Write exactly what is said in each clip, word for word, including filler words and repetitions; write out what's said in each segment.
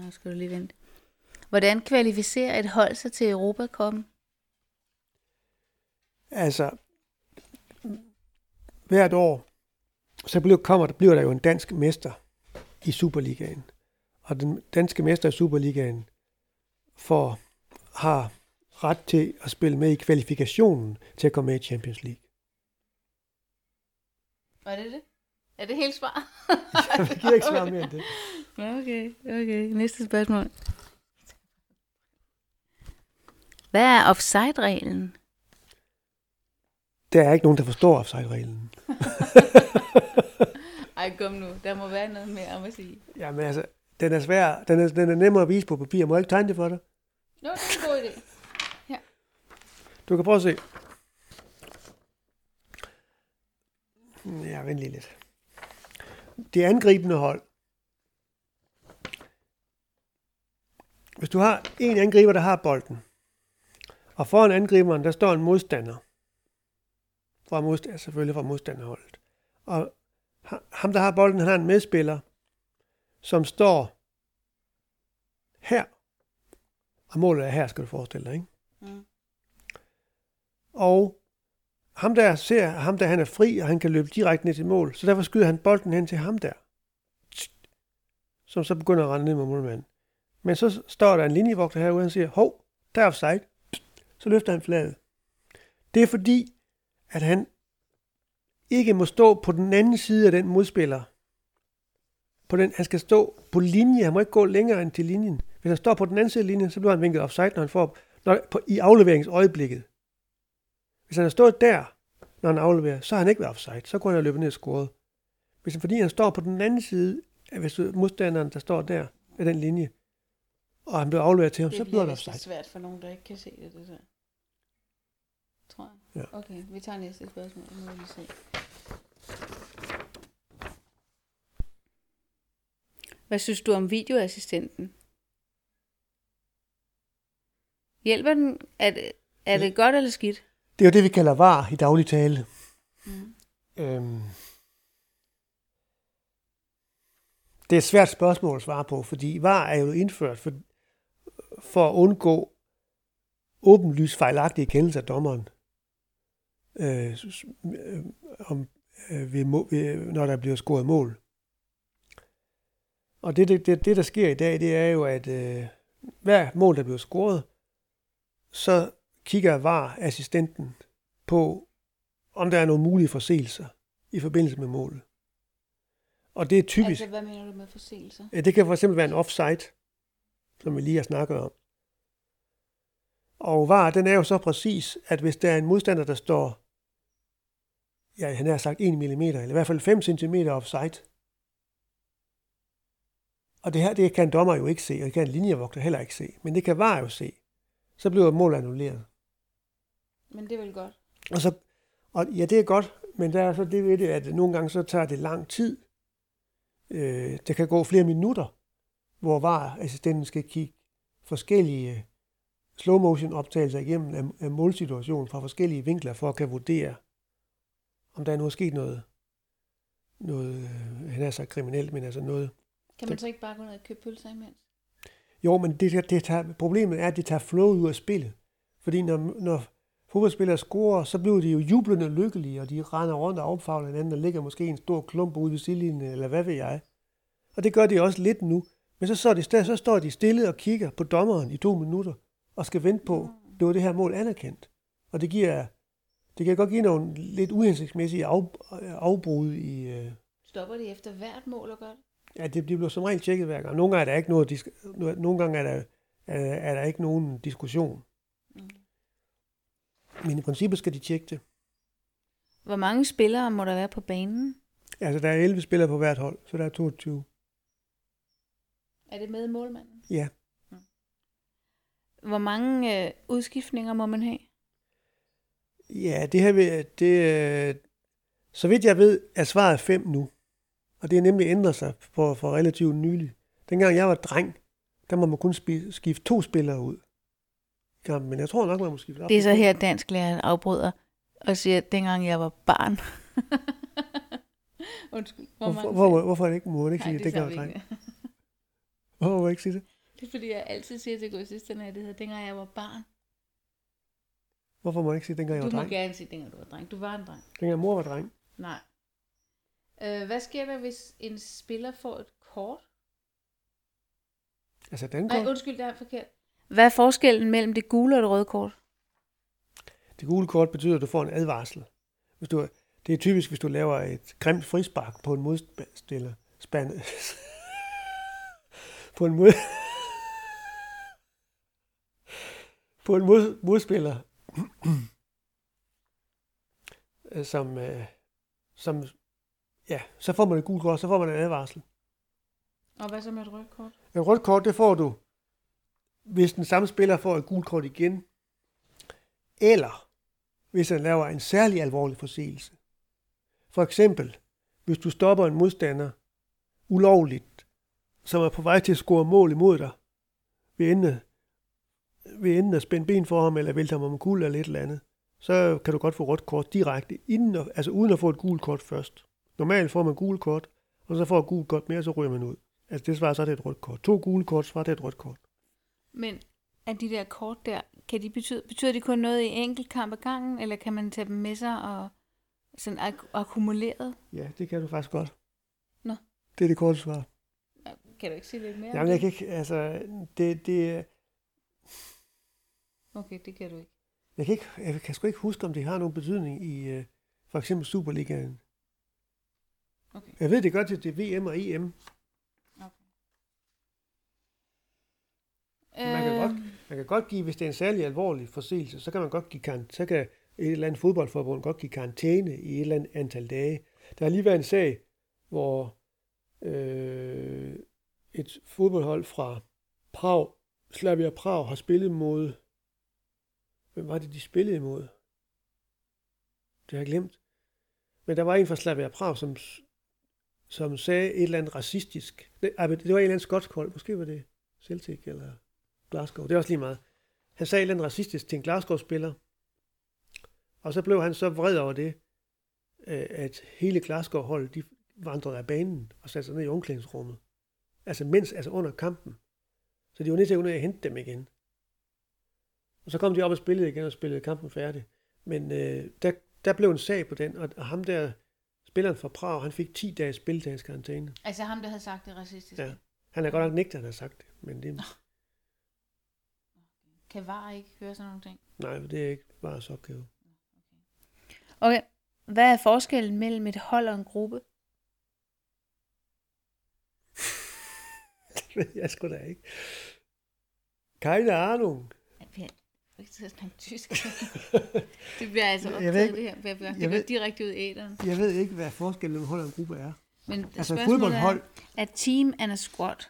Nå, skal du lige vente. Hvordan kvalificerer et hold sig til Europacupen? Altså, hvert år, så bliver, kommer, der bliver der jo en dansk mester i Superligaen. Og den danske mester i Superligaen får, har ret til at spille med i kvalifikationen til at komme med i Champions League. Var det det? Er det helt svar? Jeg giver ikke svare mere end det. Okay, okay. Næste spørgsmål. Hvad er offside-reglen? Der er ikke nogen, der forstår offside-reglen. Ej, kom nu. Der må være noget mere om at sige. Jamen altså, den er svær. Den er, den er nemmere at vise på papir. Må jeg ikke tegne det for dig? Nå, det er en god idé. Ja. Du kan prøve at se. Ja, vent lige lidt. Det angribende hold. Hvis du har en angriber, der har bolden, og foran angriberen, der står en modstander, fra modstander, selvfølgelig fra modstanderholdet. Og ham, der har bolden, han har en medspiller, som står her. Og målet er her, skal du forestille dig, ikke? Mm. Og ham der ser, ham der han er fri, og han kan løbe direkte ned til mål. Så derfor skyder han bolden hen til ham der. Som så begynder at rende ned med målmanden. Men så står der en linjevogter herude, og han siger, hov, der er offside. Så løfter han flaget. Det er fordi, at han ikke må stå på den anden side af den modspiller. På den, han skal stå på linje, han må ikke gå længere end til linjen. Hvis han står på den anden side af linjen, så bliver han vinket offside, når han får, når, på, i afleveringsøjeblikket. Hvis han har stået der, når han afleverer, så har han ikke været offside. Så kunne han have løbet ned og scoret. Hvis han, fordi han står på den anden side af hvis modstanderen, der står der, af den linje, og han bliver afleveret til ham, det så bliver det offside. Det er svært for nogen, der ikke kan se det, det der. Tror jeg. Ja. Okay, vi tager næste spørgsmål. Nu må vi se. Hvad synes du om videoassistenten? Hjælper den? Er det, er det godt eller skidt? Det er jo det, vi kalder V A R i daglig tale. Mm. Øhm. Det er et svært spørgsmål at svare på, fordi V A R er jo indført for, for at undgå åbenlyst fejlagtige kendelser af dommeren, øh, om, øh, ved, ved, når der bliver scoret mål. Og det, det, det, det, der sker i dag, det er jo, at øh, hver mål, der bliver scoret, så kigger V A R-assistenten på, om der er nogle mulige forseelser i forbindelse med målet. Og det er typisk... Altså, hvad mener du med forseelser? Ja, det kan for eksempel være en offside, som vi lige har snakket om. Og V A R, den er jo så præcis, at hvis der er en modstander, der står, ja, han har sagt en millimeter, eller i hvert fald fem centimeter offside, og det her, det kan en dommer jo ikke se, og det kan en linjevogter heller ikke se, men det kan V A R jo se. Så bliver målet annulleret. Men det er vel godt? Og så, og ja, det er godt, men der er så det ved det, at nogle gange så tager det lang tid. Øh, der kan gå flere minutter, hvor V A R-assistenten skal kigge forskellige slow-motion optagelser igennem af, af målsituationen fra forskellige vinkler, for at kan vurdere, om der er noget sket noget, noget han er så kriminelt, men altså noget. Kan man så ikke bare gå ned og købe pølser imens? Jo, men det, det tager, problemet er, at det tager flow ud af spillet. Fordi når, når fodboldspillere scorer, så bliver de jo jublende lykkelige, og de render rundt og opfavler hinanden, og ligger måske en stor klump ude ved sidelinjen, eller hvad ved jeg. Og det gør de også lidt nu. Men så, så, de, så står de stille og kigger på dommeren i to minutter, og skal vente på, det var det her mål anerkendt. Og det giver, det kan godt give nogle lidt uhensigtsmæssige af, afbrud i... Øh... Stopper de efter hvert mål og gør det? Ja, det, de bliver som regel tjekket hver gang. Nogle gange er der ikke noget, nogle gange er der, er, er der ikke nogen diskussion. Mm. Men i princippet skal de tjekke det. Hvor mange spillere må der være på banen? Altså, der er elleve spillere på hvert hold, så der er toogtyve. Er det med målmanden? Ja. Mm. Hvor mange øh, udskiftninger må man have? Ja, det her, det, så vidt jeg ved, er svaret fem nu. Og det er nemlig ændret sig for, for relativt nylig. Dengang jeg var dreng, der må man kun skifte to spillere ud. Ja, men jeg tror nok, man må skifte op. Det er så her, dansklærer afbryder og siger, at dengang jeg var barn. Undskyld. Hvor, hvor, hvor, hvorfor er det ikke, må man ikke Nej, sige det? Det det kan jeg Hvorfor må man ikke sige det? Det er fordi, jeg altid siger til grossisterne, at det hedder, dengang jeg var barn. Hvorfor må jeg ikke sige, dengang jeg var Du må dreng? gerne sige, dengang du var dreng. Du var en dreng. Dengang mor var dreng. Nej. Øh, hvad sker der, hvis en spiller får et kort? Altså den Nej, kort? undskyld, det er forkert. Hvad er forskellen mellem det gule og det røde kort? Det gule kort betyder, at du får en advarsel. Hvis du, det er typisk, hvis du laver et grimt frispark på en modstiller. Spand, på en mod, på en mod, modspiller, som, øh, som, ja, så får man et gult kort, så får man en advarsel. Og hvad så med et rødt kort? Et rødt kort, det får du, hvis den samme spiller får et gult kort igen, eller hvis han laver en særlig alvorlig forseelse. For eksempel, hvis du stopper en modstander ulovligt, som er på vej til at score mål imod dig, ved enden, ved enden at spænde ben for ham, eller vælte ham om en kul eller et eller andet, så kan du godt få rødt kort direkte, inden, altså uden at få et gult kort først. Normalt får man gult kort, og så får et gult kort mere, så ryger man ud. Altså det svarer så til et rødt kort. To gule kort svarer til et rødt kort. Men er de der kort der, kan de betyde, betyder de kun noget i enkelt kamp ad gangen, eller kan man tage dem med sig og sådan ak- akkumuleret? Ja, det kan du faktisk godt. Nå. Det er det korte svar. Kan du ikke sige lidt mere? Jamen jeg kan ikke, altså, det, det, Okay, det kan du ikke. jeg kan ikke, jeg kan sgu ikke huske, om det har nogen betydning i, uh, for eksempel Superligaen. Okay. Jeg ved det godt, at det er V M og E M. Okay. Man kan, godt, man kan godt give, hvis det er en særlig alvorlig forseelse, så kan man godt give karant- så kan et eller andet fodboldforbund godt give karantæne i et eller andet antal dage. Der har lige været en sag, hvor øh, et fodboldhold fra Prag, Slavia Prag, har spillet mod, hvem var det, de spillede imod? Det har jeg glemt. Men der var en fra Slavia Prag, som, som sagde et eller andet racistisk. Det, det var en eller anden skotsk hold, måske var det Celtic eller Glasgow, det er også lige meget. Han sagde et eller andet racistisk til en Glasgow-spiller, og så blev han så vred over det, at hele Glasgow-holdet, de vandrede af banen og satte sig ned i omklædningsrummet. Altså mens, altså under kampen. Så de var nødt til at hente dem igen. Og så kom de op og spillede igen og spillede kampen færdig. Men øh, der, der blev en sag på den, og, og ham der, spilleren fra Prag, han fik ti dages spildagskarantæne. Altså ham, der havde sagt det racistiske? Ja. Han er godt nok nægtet, at han har sagt det. Men det... Kan V A R ikke høre sådan nogle ting? Nej, det er ikke VARs opgave. Okay. Hvad er forskellen mellem et hold og en gruppe? Det ved jeg sgu da ikke. Keine Ahnung. Jeg vil ikke til at snakke tysk. Det bliver altså optaget, ikke, det her. Det bliver jeg ved, direkte ud i æteren. Jeg ved ikke, hvad forskellen mellem hold og en gruppe er. Men altså et fodboldhold. Er, er team and a squad?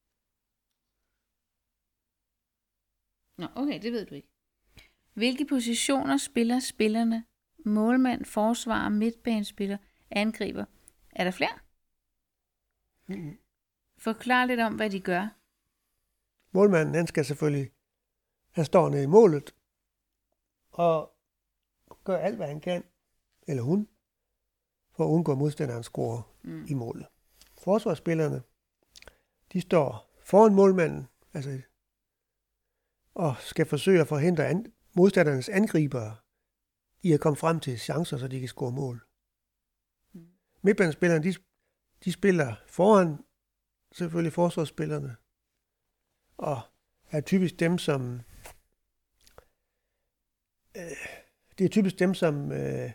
Nå, okay, det ved du ikke. Hvilke positioner spiller spillerne? Målmand, forsvar, midtbanespiller, angriber. Er der flere? Mm-hmm. Forklar lidt om, hvad de gør. Målmanden, han skal selvfølgelig, han står nede i målet, og gør alt, hvad han kan, eller hun, for at undgå modstanderen score mm. i målet. Forsvarsspillerne, de står foran målmanden, altså, og skal forsøge at forhindre an, modstandernes angribere i at komme frem til chancer, så de kan score mål. Mm. Midtbanespillerne, de, de spiller foran selvfølgelig forsvarsspillerne, og er typisk dem, som øh, det er typisk dem, som øh,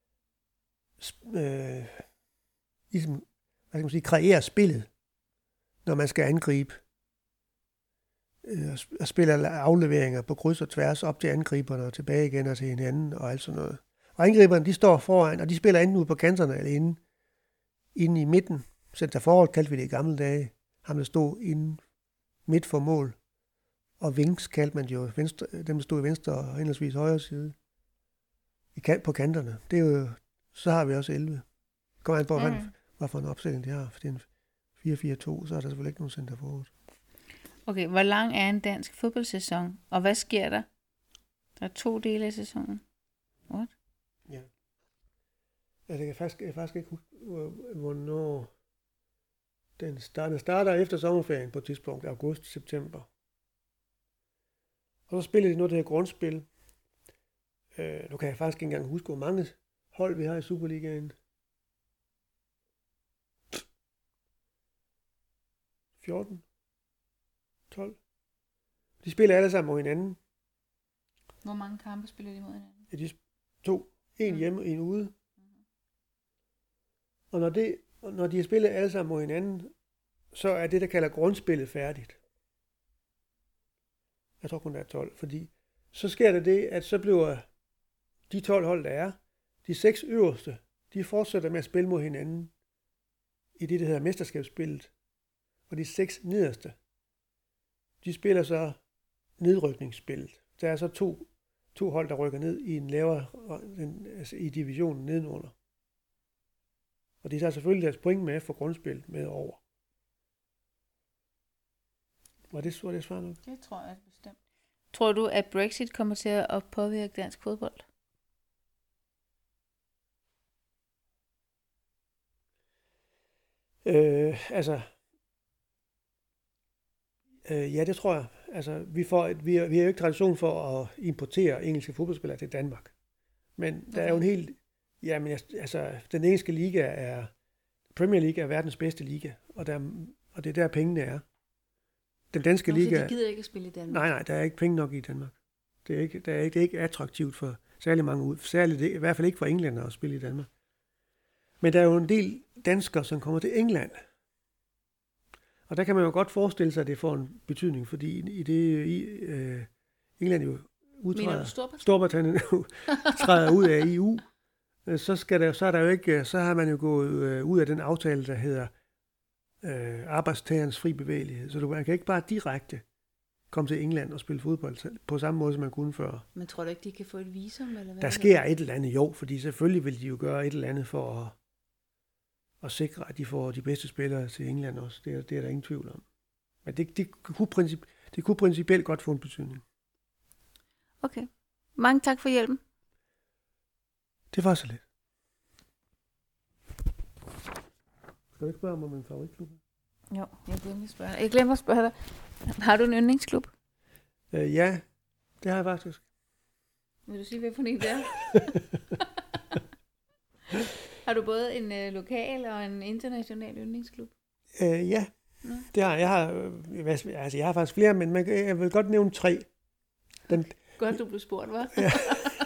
øh, ligesom, hvad skal man sige, kreerer spillet, når man skal angribe, øh, og spiller afleveringer på kryds og tværs op til angriberne og tilbage igen og til hinanden og alt sådan noget. Og angriberne, de står foran, og de spiller enten ude på kanterne eller inde, inde i midten. Center forward kaldte vi det i gamle dage. Ham, der stod inde midt for mål. Og wings kaldte man jo venstre, dem, der stod i venstre og henholdsvis højre side. I kant, på kanterne. Det er jo, så har vi også elleve. Kommer an på, mm. hvad, hvad for en opstilling de har. For det er en fire fire to, så er der selvfølgelig ikke nogen center forward. Okay, hvor lang er en dansk fodboldsæson? Og hvad sker der? Der er to dele af sæsonen. What? Ja. Ja, det kan faktisk, jeg faktisk ikke huske, hvornår den starter. Den starter efter sommerferien på et tidspunkt, august-september. Og så spiller de noget, der hedder grundspil. Øh, nu kan jeg faktisk ikke engang huske, hvor mange hold vi har i Superligaen. fjorten? tolv? De spiller alle sammen mod hinanden. Hvor mange kampe spiller de mod hinanden? Ja, de to. En hjemme og en ude. Og når, det, når de har spillet alle sammen mod hinanden, så er det, der kalder grundspillet, færdigt. Jeg tror kun, der er tolv, fordi så sker der det, at så bliver de tolv hold, der er, de seks øverste, de fortsætter med at spille mod hinanden i det, der hedder mesterskabsspillet. Og de seks nederste, de spiller så nedrykningsspillet. Der er så to, to hold, der rykker ned i en lavere, altså i divisionen nedenunder. Og de tager selvfølgelig deres point med for grundspillet med over. Var det, var det svar nok? Det tror jeg bestemt. Tror du, at Brexit kommer til at påvirke dansk fodbold? Øh, altså, øh, ja, det tror jeg. Altså, vi, får et, vi, har, vi har jo ikke tradition for at importere engelske fodboldspillere til Danmark. Men okay. Der er jo en helt... Jamen, altså, den engelske liga er... Premier League er verdens bedste liga, og, der, og det er der pengene er. Den danske Nå, liga... Så de gider ikke at spille i Danmark? Nej, nej, der er ikke penge nok i Danmark. Det er ikke, der er ikke, det er ikke attraktivt for særlig mange ud. Særligt, i hvert fald ikke for englænder at spille i Danmark. Men der er jo en del danskere, som kommer til England. Og der kan man jo godt forestille sig, at det får en betydning, fordi i det i, øh, England jo udtræder, Storbritannien, Storbritannien træder ud af E U, så skal der, så er der jo ikke, så har man jo gået øh, ud af den aftale, der hedder øh, arbejdstagerens fri bevægelighed. Så du man kan ikke bare direkte komme til England og spille fodbold på samme måde, som man kunne før. Men tror du ikke, de kan få et visum? Eller hvad der sker et eller andet, jo, fordi selvfølgelig vil de jo gøre et eller andet for at, at sikre, at de får de bedste spillere til England også. Det er, det er der ingen tvivl om. Men det, det, kunne princip, det kunne principielt godt få en betydning. Okay. Mange tak for hjælpen. Det var så lidt. Skal du ikke spørge mig om min favoritklub? Jo, jeg glemmer at spørge dig. Jeg glemmer at spørge dig. Har du en yndlingsklub? Øh, ja, det har jeg faktisk. Vil du sige, hvad for en det er? Har du både en øh, lokal og en international yndlingsklub? Øh, ja, Nå. det har jeg. Har, øh, altså, jeg har faktisk flere, men man, jeg vil godt nævne tre. Den, godt, du blev spurgt, hva'? Ja.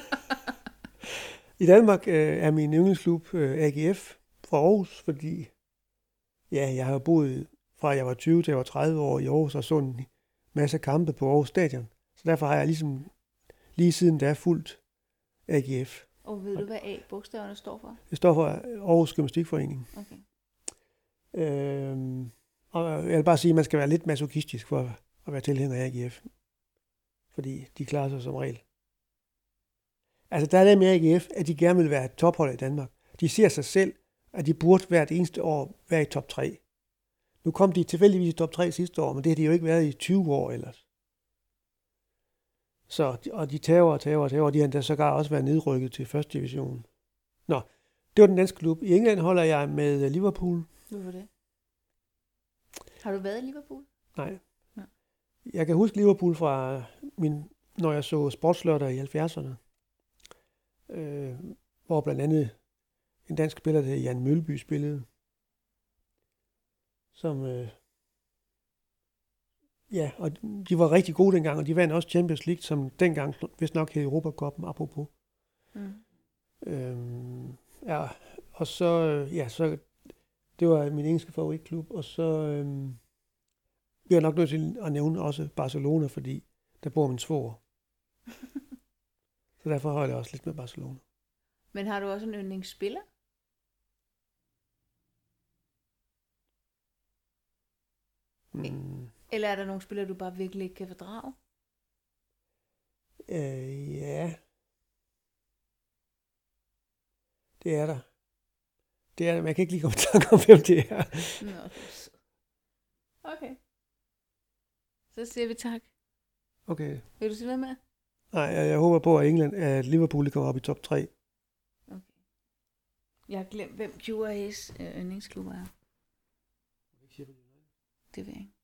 I Danmark øh, er min yndlingsklub øh, A G F fra Aarhus, fordi ja, jeg har boet fra jeg var tyve til jeg var tredive år i Aarhus og så en masse kampe på Aarhus Stadion. Så derfor har jeg ligesom lige siden da fulgt A G F. Og ved du, hvad A-bogstaverne står for? Det står for Aarhus Gymnastikforening. Okay. Øhm, og jeg vil bare sige, at man skal være lidt masochistisk for at være tilhænger af A G F. Fordi de klarer sig som regel. Altså der er det med A G F, at de gerne vil være et tophold i Danmark. De ser sig selv, at de burde hvert eneste år være i top tre. Nu kom de tilfældigvis i top tre sidste år, men det har de jo ikke været i tyve år ellers. Så, og de tager og tager og tager, og de har endda sågar også været nedrykket til første division. Nå, det var den danske klub. I England holder jeg med Liverpool. Hvorfor det? Har du været i Liverpool? Nej. Nej. Jeg kan huske Liverpool fra, min, når jeg så sportslørdag i halvfjerdserne. Øh, hvor blandt andet en dansk spiller, der hed Jan Mølby, spillede. Som, øh, ja, og de var rigtig gode dengang, og de vandt også Champions League, som dengang vist nok hed Europacupen, apropos. Mm. Øhm, ja, og så, ja, så, det var min engelske favoritklub, og så øhm, bliver jeg nok nødt til at nævne også Barcelona, fordi der bor min svoger. Så derfor holder jeg også lidt med Barcelona. Men har du også en yndlingsspiller? Mm. Eller er der nogle spillere, du bare virkelig ikke kan fordrage? Øh, ja. Det er der. Det er der, men jeg kan ikke lige komme i tanke om, hvem det er. Nå, okay. Så siger vi tak. Okay. Vil du sige noget med? Nej, jeg, jeg håber på, at England, at Liverpool kommer op i top tre. Okay. Jeg har glemt, hvem Q A's yndlingsklub er. Det ved jeg ikke.